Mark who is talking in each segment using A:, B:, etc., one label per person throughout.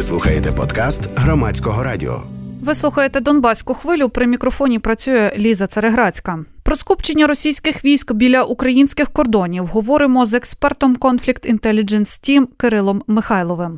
A: Ви слухаєте подкаст Громадського радіо.
B: Ви слухаєте «Донбаську хвилю», при мікрофоні працює Ліза Цареградська. Про скупчення російських військ біля українських кордонів говоримо з експертом Conflict Intelligence Team Кирилом Михайловим.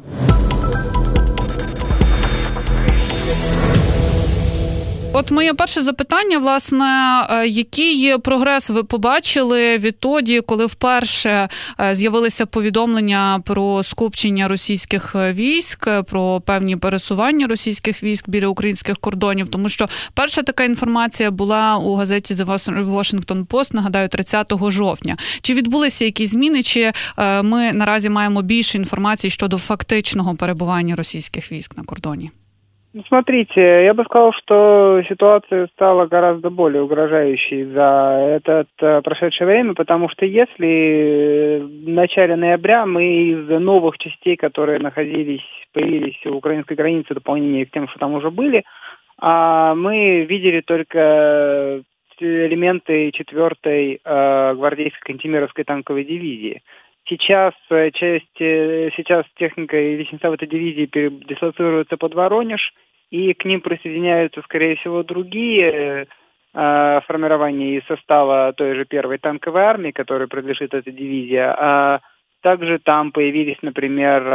B: От моє перше запитання, власне, який прогрес ви побачили відтоді, коли вперше з'явилися повідомлення про скупчення російських військ, про певні пересування російських військ біля українських кордонів? Тому що перша така інформація була у газеті The Washington Post, нагадаю, 30 жовтня. Чи відбулися якісь зміни, чи ми наразі маємо більше інформації щодо фактичного перебування російських військ на кордоні?
C: Смотрите, я бы сказал, что ситуация стала гораздо более угрожающей за это прошедшее время, потому что если в начале ноября мы из новых частей, которые появились у украинской границы, в дополнение к тем, что там уже были, мы видели только элементы 4-й гвардейской кантемировской танковой дивизии. Сейчас техника и личный состав этой дивизии передислоцируется под Воронеж, и к ним присоединяются, скорее всего, другие формирования из состава той же 1-й танковой армии, которой принадлежит эта дивизия. А также там появились, например,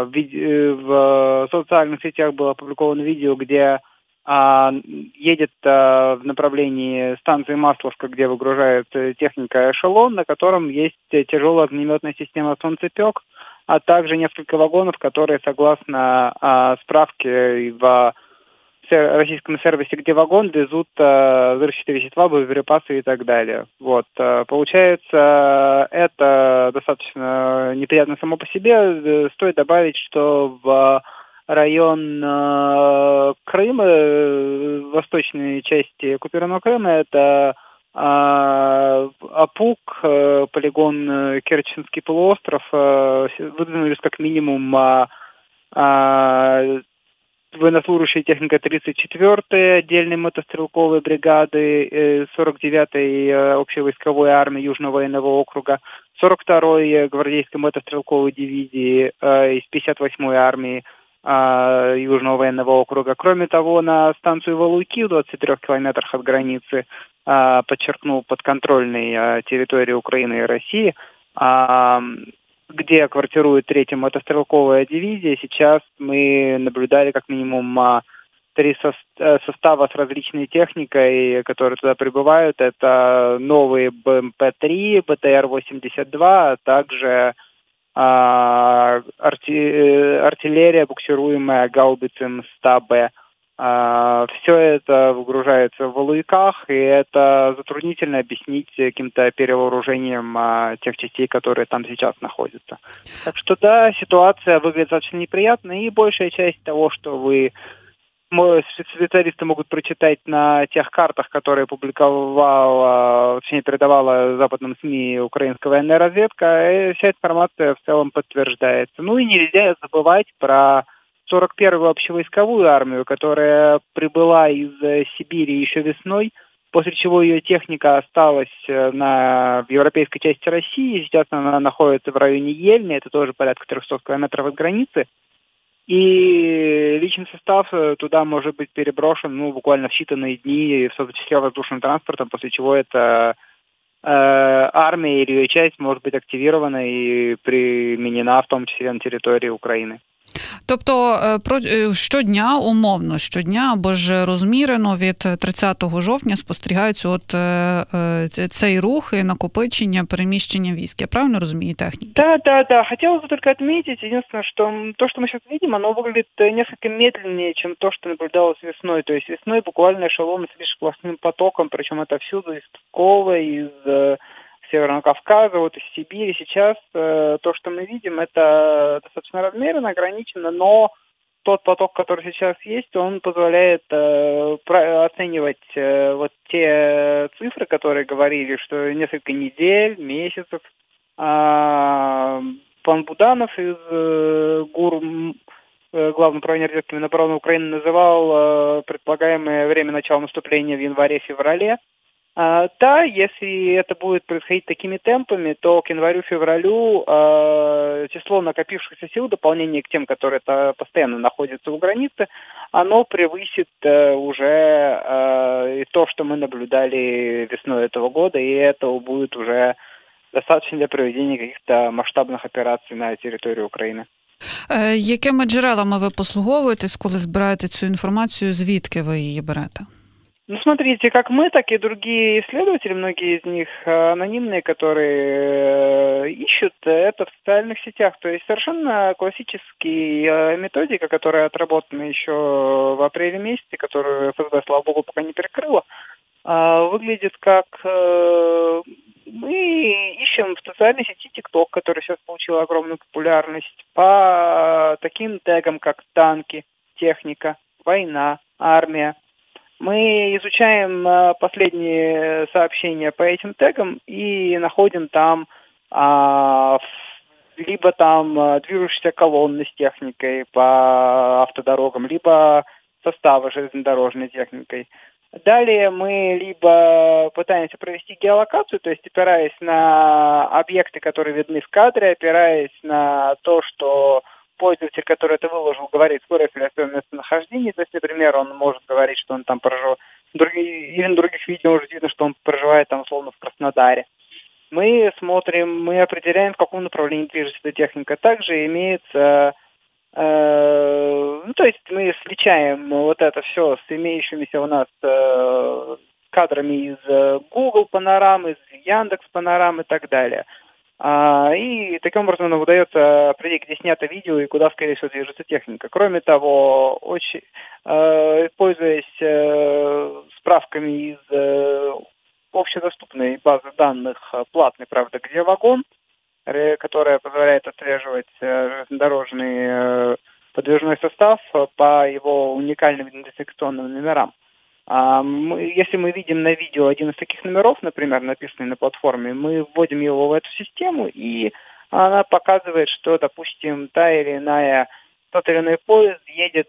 C: в социальных сетях было опубликовано видео, где едет в направлении станции Масловка, где выгружает техника эшелон, на котором есть тяжелая огнеметная система «Солнцепек», а также несколько вагонов, которые, согласно справке в российском сервисе «Где вагон», везут взрывчатые вещества, боеприпасы и так далее. Вот. Получается, это достаточно неприятно само по себе. Стоит добавить, что в район Крыма, восточной части оккупированного Крыма, это Апук, полигон Керченский полуостров, выдвинулись как минимум военнослужащие техника 34-й отдельной мотострелковой бригады, 49-й общевойсковой армии Южного военного округа, 42-й гвардейской мотострелковой дивизии из 58-й армии Южного военного округа. Кроме того, на станцию Валуйки в 23 километрах от границы, подчеркну, подконтрольной территории Украины и России, где квартирует 3-я мотострелковая дивизия, сейчас мы наблюдали как минимум 3 состава с различной техникой, которые туда прибывают. Это новые БМП-3, БТР-82, а также артиллерия, буксируемая гаубицем 100Б. Все это выгружается в Валуйках, и это затруднительно объяснить каким-то перевооружением тех частей, которые там сейчас находятся. Так что да, ситуация выглядит достаточно неприятно, и большая часть того, что специалисты могут прочитать на тех картах, которые передавала западным СМИ украинская военная разведка, вся информация в целом подтверждается. Ну и нельзя забывать про 41-ю общевойсковую армию, которая прибыла из Сибири еще весной, после чего ее техника осталась в европейской части России. Сейчас она находится в районе Ельни, это тоже порядка 300 километров от границы. И личный состав туда может быть переброшен буквально в считанные дни, в том числе воздушным транспортом, после чего эта армия или ее часть может быть активирована и применена, в том числе на территории Украины.
B: Тобто щодня, умовно, або ж розмірено від 30 жовтня спостерігаються цей рух і накопичення, переміщення військ. Я правильно розумію техніку?
C: Да. Хотелось бы только отметить, единственное, что то, что мы сейчас видим, оно выглядит несколько медленнее, чем то, что наблюдалось весной. То есть весной буквально эшелоны с лишь потоком, причем это всюду, из Пскова, из Северного Кавказа, из Сибири. Сейчас то, что мы видим, это достаточно размеренно, ограничено, но тот поток, который сейчас есть, он позволяет оценивать те цифры, которые говорили, что несколько недель, месяцев. Пан Буданов из ГУР, Главного управления разведки Минобороны Украины, называл предполагаемое время начала наступления в январе-феврале. Да, если это будет происходить такими темпами, то к январю-февралю число накопившихся сил, дополнение к тем, которые постоянно находятся у границы, оно превысит уже и то, что мы наблюдали весной этого года, и этого будет уже достаточно для проведения каких-то масштабных операций на территории Украины.
B: Якими джерелами ви послуговуєтесь, коли збираєте цю інформацію, звідки ви її берете?
C: Ну, смотрите, как мы, так и другие исследователи, многие из них анонимные, которые ищут это в социальных сетях. То есть совершенно классическая методика, которая отработана еще в апреле месяце, которую ФСБ, слава богу, пока не перекрыла, выглядит как мы ищем в социальной сети TikTok, который сейчас получил огромную популярность, по таким тегам, как танки, техника, война, армия. Мы изучаем последние сообщения по этим тегам и находим там либо там движущиеся колонны с техникой по автодорогам, либо составы железнодорожной техникой. Далее мы либо пытаемся провести геолокацию, то есть опираясь на объекты, которые видны в кадре, опираясь на то, что пользователь, который это выложил, говорит скорость или о своем местонахождении. То есть, например, он может говорить, что он там проживает, или на других видео может видно, что он проживает там условно в Краснодаре. Мы смотрим, мы определяем, в каком направлении движется эта техника. Также имеется, то есть мы сличаем вот это все с имеющимися у нас кадрами из Google панорам, из Яндекс панорам и так далее. И таким образом нам удается определить, где снято видео и куда, скорее всего, движется техника. Кроме того, пользуясь справками из общедоступной базы данных платной, правда, где вагон, которая позволяет отслеживать железнодорожный подвижной состав по его уникальным идентификационным номерам. Если мы видим на видео один из таких номеров, например, написанный на платформе, мы вводим его в эту систему, и она показывает, что, допустим, тот или иной поезд едет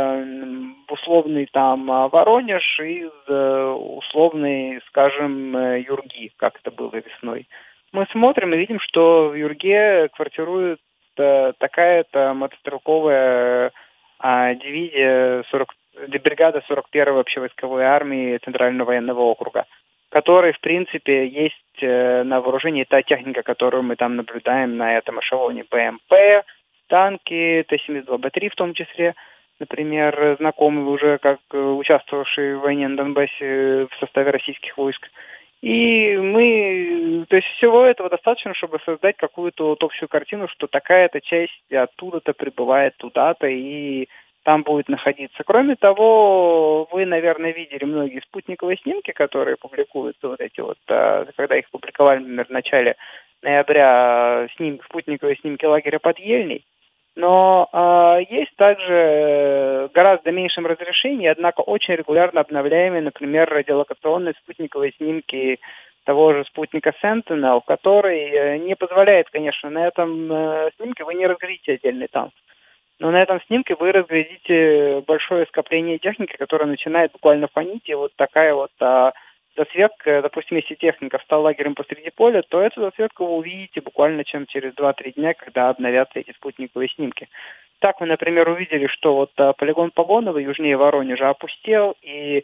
C: в условный там Воронеж из условной, скажем, Юрги, как это было весной. Мы смотрим и видим, что в Юрге квартирует такая-то мотострелковая дивизия бригада 41-й общевойсковой армии Центрального военного округа, которой, в принципе, есть на вооружении та техника, которую мы там наблюдаем на этом эшелоне. БМП, танки, Т-72Б3 в том числе, например, знакомые уже как участвовавшие в войне на Донбассе в составе российских войск. И то есть всего этого достаточно, чтобы создать какую-то вот общую картину, что такая-то часть оттуда-то прибывает туда-то и там будет находиться. Кроме того, вы, наверное, видели многие спутниковые снимки, которые публикуются, вот эти вот, когда их публиковали, например, в начале ноября, спутниковые снимки лагеря под Ельней. Но есть также гораздо меньшем разрешении, однако очень регулярно обновляемые, например, радиолокационные спутниковые снимки того же спутника Sentinel, который не позволяет, конечно, на этом снимке вы не разглядите отдельный танк. Но на этом снимке вы разглядите большое скопление техники, которое начинает буквально фонить, и вот такая вот засветка, допустим, если техника встала лагерем посреди поля, то эту засветку вы увидите буквально через 2-3 дня, когда обновятся эти спутниковые снимки. Так мы, например, увидели, что вот полигон Погоново южнее Воронежа опустел, и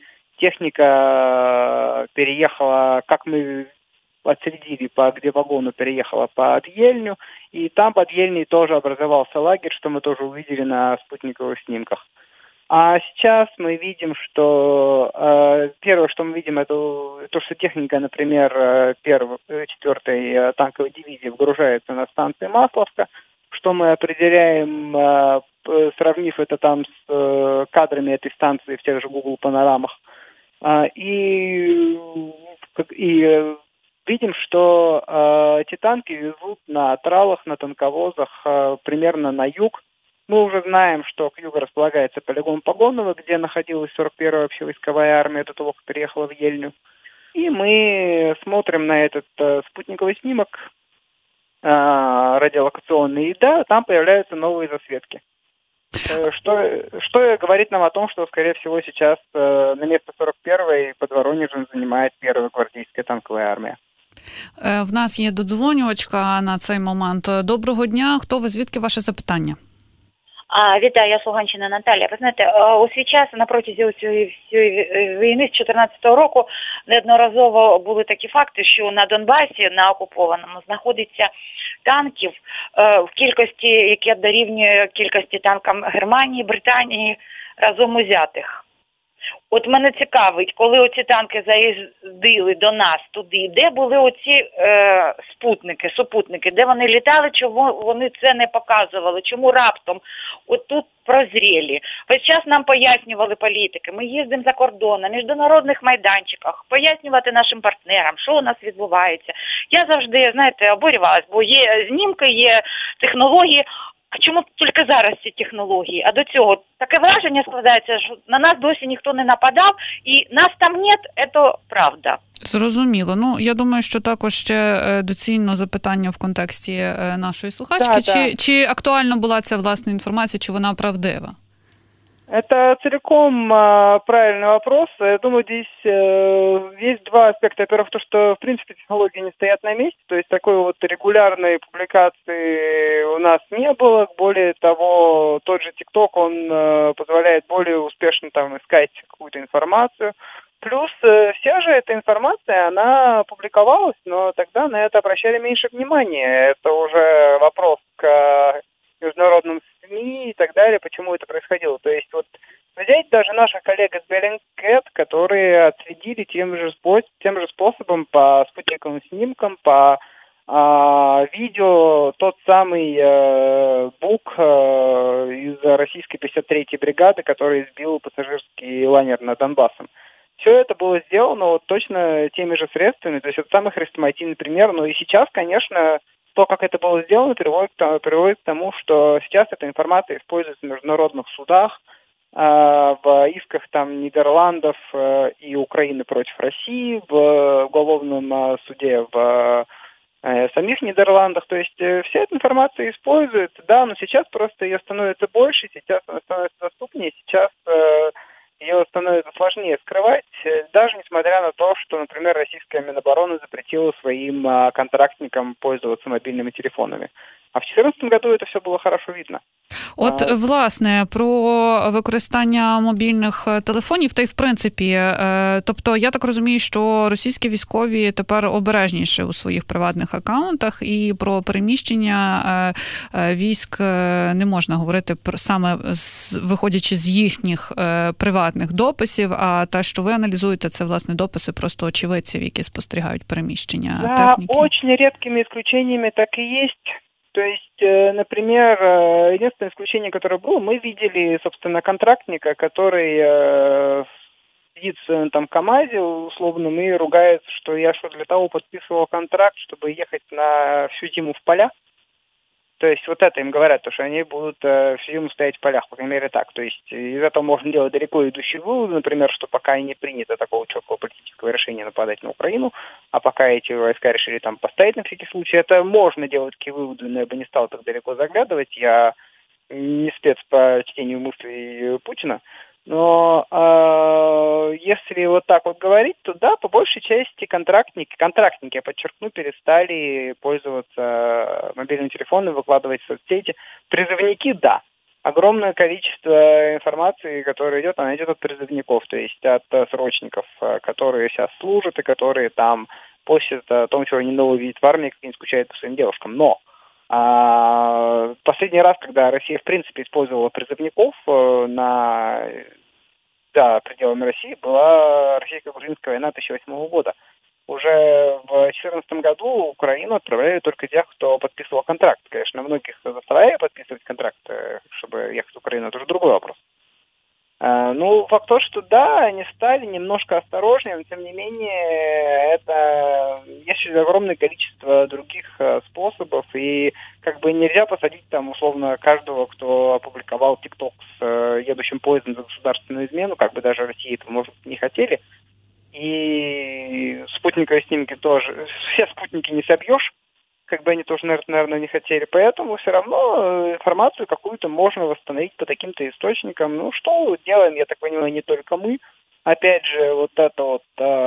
C: техника переехала, как мы отследили, где вагону переехала под Ельню, и там под Ельней тоже образовался лагерь, что мы тоже увидели на спутниковых снимках. А сейчас мы видим, что первое, что мы видим, это то, что техника, например, 4-й танковой дивизии вгружается на станции Масловка, что мы определяем, сравнив это там с кадрами этой станции в тех же Google панорамах, и видим, что эти танки везут на тралах, на танковозах примерно на юг. Мы уже знаем, что к югу располагается полигон Погоново, где находилась 41-я общевойсковая армия до того, как переехала в Ельню. И мы смотрим на этот спутниковый снимок радиолокационный, и да, там появляются новые засветки. Что говорит нам о том, что, скорее всего, сейчас на место 41-й под Воронежем занимает первая гвардейская танковая армия.
B: В нас є додзвонювачка на цей момент. Доброго дня. Хто ви? Звідки ваше запитання?
D: Вітаю, я з Луганщини, Наталія. Ви знаєте, у свій час на протязі всієї війни з 2014 року неодноразово були такі факти, що на Донбасі, на окупованому, знаходиться танків в кількості, яке дорівнює кількості танкам Германії, Британії разом узятих. От мене цікавить, коли оці танки заїздили до нас туди, де були оці супутники, де вони літали, чому вони це не показували, чому раптом от тут прозріли. Весь час нам пояснювали політики, ми їздимо за кордон, на міжнародних майданчиках, пояснювати нашим партнерам, що у нас відбувається. Я завжди, знаєте, обурювалась, бо є знімки, є технології. А чому тільки зараз ці технології? А до цього таке враження складається, що на нас досі ніхто не нападав, і нас там нет, це правда.
B: Зрозуміло. Ну, я думаю, що також ще доцільно запитання в контексті нашої слухачки. Чи актуальна була ця власна інформація, чи вона правдива?
C: Это целиком правильный вопрос. Я думаю, здесь есть два аспекта. Во-первых, то, что, в принципе, технологии не стоят на месте, то есть такой вот регулярной публикации у нас не было. Более того, тот же TikTok, он позволяет более успешно там искать какую-то информацию. Плюс вся же эта информация, она публиковалась, но тогда на это обращали меньше внимания. Это уже вопрос к международным СМИ и так далее, почему это происходило. То есть вот взять даже наших коллег из Bellingcat, которые отследили тем же способом по спутниковым снимкам, по видео тот самый БУК из российской 53-й бригады, который сбил пассажирский лайнер над Донбассом. Все это было сделано вот точно теми же средствами, то есть это самый хрестоматийный пример. Но и сейчас, конечно, то, как это было сделано, приводит к тому, что сейчас эта информация используется в международных судах, в исках там Нидерландов и Украины против России, в уголовном суде в самих Нидерландах. То есть вся эта информация используется, да, но сейчас просто ее становится больше, сейчас она становится доступнее, сейчас ее становится сложнее скрывать, даже несмотря на то, что, например, российская Минобороны запретила своим контрактникам пользоваться мобильными телефонами. А в 2014 году это все було хорошо видно.
B: От, власне, про використання мобільних телефонів, та й в принципі, тобто, я так розумію, що російські військові тепер обережніші у своїх приватних акаунтах, і про переміщення військ не можна говорити саме виходячи з їхніх приватних дописів, а те, що ви аналізуєте, це, власне, дописи просто очевидців, які спостерігають переміщення техніки.
C: Да, очень редкими исключениями так и есть. То есть, например, единственное исключение, которое было, мы видели, собственно, контрактника, который сидит в своем там КамАЗе условном и ругается, что я что для того подписывал контракт, чтобы ехать на всю зиму в поля. То есть вот это им говорят, то, что они будут всю зиму стоять в полях, по крайней мере так. То есть из этого можно делать далеко идущие выводы, например, что пока и не принято такого четкого политического решения нападать на Украину, а пока эти войска решили там поставить на всякий случай, это можно делать такие выводы, но я бы не стал так далеко заглядывать. Я не спец по чтению мыслей Путина. Но если вот так вот говорить, то да, по большей части контрактники, я подчеркну, перестали пользоваться мобильным телефоном, выкладывать в соцсети. Призывники, да. Огромное количество информации, которая идет, она идет от призывников, то есть от срочников, которые сейчас служат и которые там постят о том, что они новое видят в армии, как они скучают по своим девушкам. Но последний раз, когда Россия в принципе использовала призывников за пределами России, была российско-грузинская война 2008 года. Уже в 2014 году Украину отправляли только тех, кто подписывал контракт. Конечно, многих заставляли подписывать контракт, чтобы ехать в Украину, это уже другой вопрос. Ну, факт то, что да, они стали немножко осторожнее, но тем не менее это есть огромное количество других способов, и как бы нельзя посадить там условно каждого, кто опубликовал ТикТок с едущим поездом за государственную измену, как бы даже России этого, может, не хотели. И спутниковые снимки тоже, все спутники не собьешь, как бы они тоже, наверное, не хотели. Поэтому все равно информацию какую-то можно восстановить по таким-то источникам. Ну, что делаем, я так понимаю, не только мы. Опять же, вот эта вот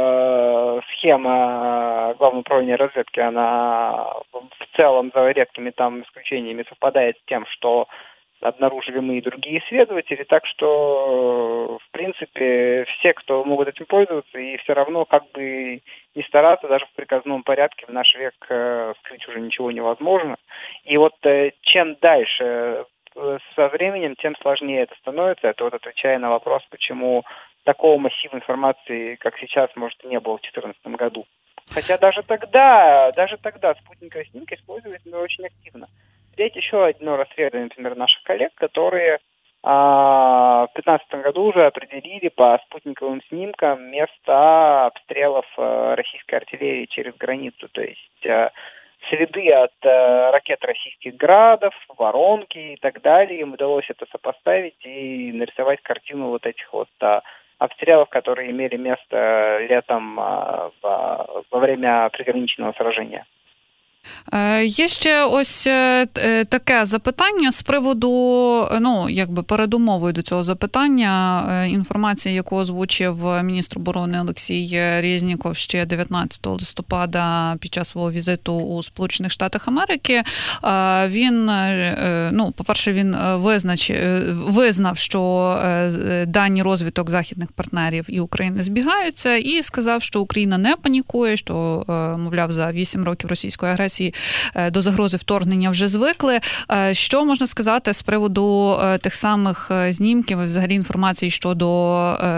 C: схема Главного управления разведки, она в целом за редкими там исключениями совпадает с тем, что обнаружили мы и другие исследователи, так что, в принципе, все, кто могут этим пользоваться, и все равно как бы не стараться, даже в приказном порядке в наш век скрыть уже ничего невозможно. И вот чем дальше со временем, тем сложнее это становится. Это вот отвечая на вопрос, почему такого массива информации, как сейчас, может, и не было в 2014 году. Хотя даже тогда спутниковые снимки использовались очень активно. Взять еще одно расследование, например, наших коллег, которые в 2015 году уже определили по спутниковым снимкам места обстрелов российской артиллерии через границу. То есть следы от ракет российских градов, воронки и так далее. Им удалось это сопоставить и нарисовать картину вот этих вот обстрелов, которые имели место летом во время приграничного сражения.
B: Є ще ось таке запитання з приводу, якби передумовою до цього запитання, інформація, яку озвучив міністр оборони Олексій Резніков ще 19 листопада під час свого візиту у Сполучених Штатах Америки. Він, по-перше, він визнав, що дані розвиток західних партнерів і України збігаються, і сказав, що Україна не панікує, що, мовляв, за 8 років російської агресії до загрози вторгнення вже звикли. Що можна сказати з приводу тих самих знімків і взагалі інформації щодо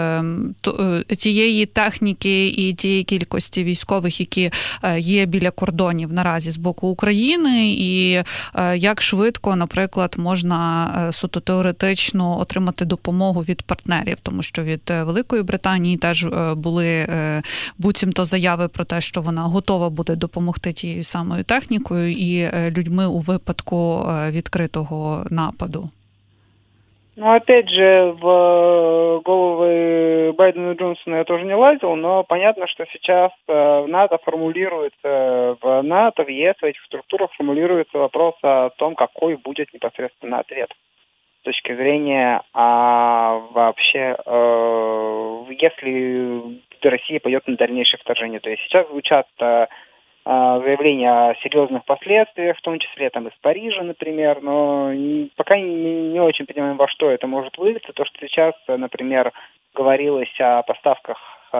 B: тієї техніки і тієї кількості військових, які є біля кордонів наразі з боку України, і як швидко, наприклад, можна суто теоретично отримати допомогу від партнерів, тому що від Великої Британії теж були буцімто заяви про те, що вона готова буде допомогти тією самою технікою і людьми у випадку відкритого нападу?
C: Ну, опять же, в головы Байдена и Джонсона я тоже не лазил, но понятно, что сейчас в НАТО в ЕС, в этих структурах формулируется вопрос о том, какой будет непосредственно ответ с точки зрения вообще, если Россия пойдет на дальнейшее вторжение. То есть сейчас звучат заявления о серьезных последствиях, в том числе там из Парижа, например, но пока не очень понимаем, во что это может вылиться. То, что сейчас, например, говорилось о поставках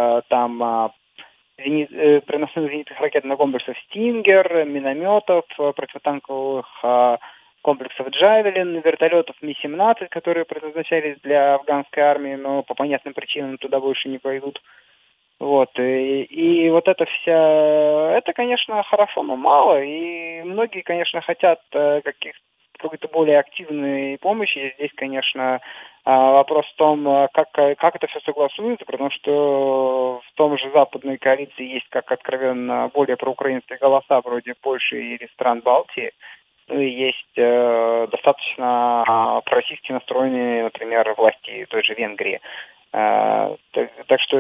C: переносных зенитных ракетных комплексов «Стингер», минометов, противотанковых комплексов «Джавелин», вертолетов Ми-17, которые предназначались для афганской армии, но по понятным причинам туда больше не пойдут. Вот, и вот это, конечно, хорошо, но мало, и многие, конечно, хотят какой-то более активной помощи. Здесь, конечно, вопрос в том, как это все согласуется, потому что в том же западной коалиции есть как откровенно более проукраинские голоса вроде Польши или стран Балтии, ну и есть достаточно пророссийски настроенные, например, власти той же Венгрии. Так что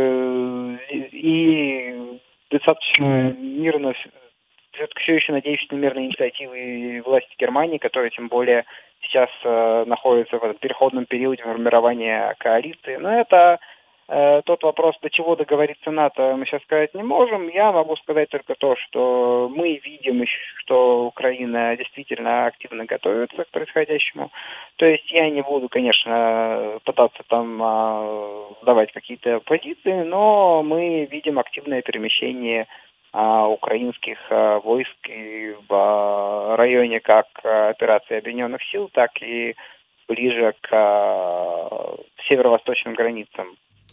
C: и достаточно мирно, все еще надеюсь на мирные инициативы власти Германии, которые тем более сейчас находятся в этом переходном периоде формирования коалиции. Но это тот вопрос, до чего договориться НАТО, мы сейчас сказать не можем. Я могу сказать только то, что мы видим, что Украина действительно активно готовится к происходящему. То есть я не буду, конечно, пытаться там давать какие-то позиции, но мы видим активное перемещение украинских войск и в районе как операции Объединенных сил, так и ближе к северо-восточным границам.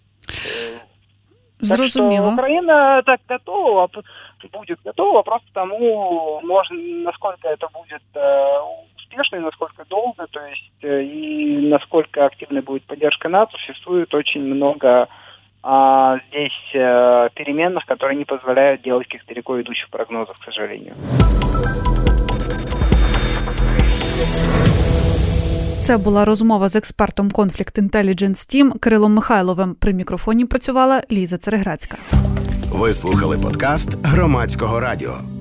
B: Зрозуміло.
C: Так что Украина так будет готова, вопрос к тому, насколько это будет успешно и насколько долго, то есть и насколько активной будет поддержка НАТО. Существует очень много здесь переменных, которые не позволяют делать каких-то далеко идущих прогнозов, к сожалению.
B: Це була розмова з експертом Conflict Intelligence Team Кирилом Михайловим. При мікрофоні працювала Ліза Цереграцька.
A: Ви слухали подкаст Громадського радіо.